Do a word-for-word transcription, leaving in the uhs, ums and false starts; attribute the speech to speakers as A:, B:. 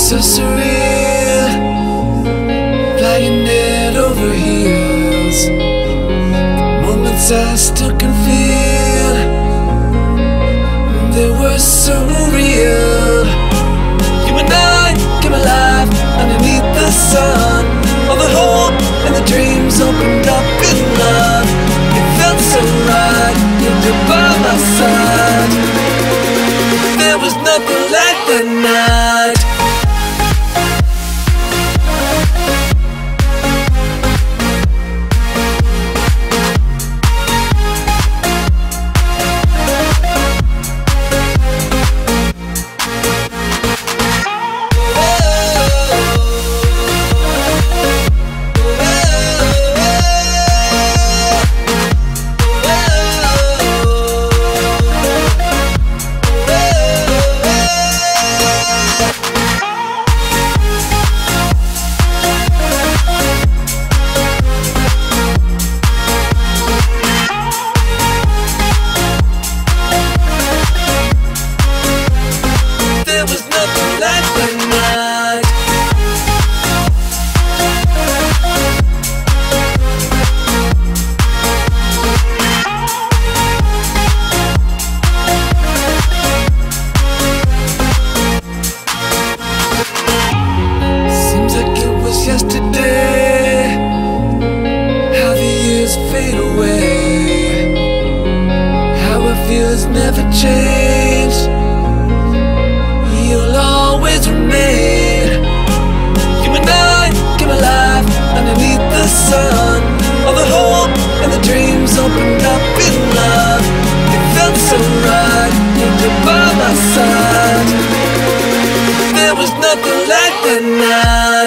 A: so surreal, flying head over heels. Moments I still can feel, they were so real. You and I came alive underneath the sun. All the hope and the dreams opened up in love. It felt so right, you were by my side. There was nothing like that night. Yesterday, how the years fade away, how I feel has never changed. You'll always remain. You and I came alive underneath the sun. All the hope and the dreams opened up in love. It felt so right, you were by my side. There was nothing like that night.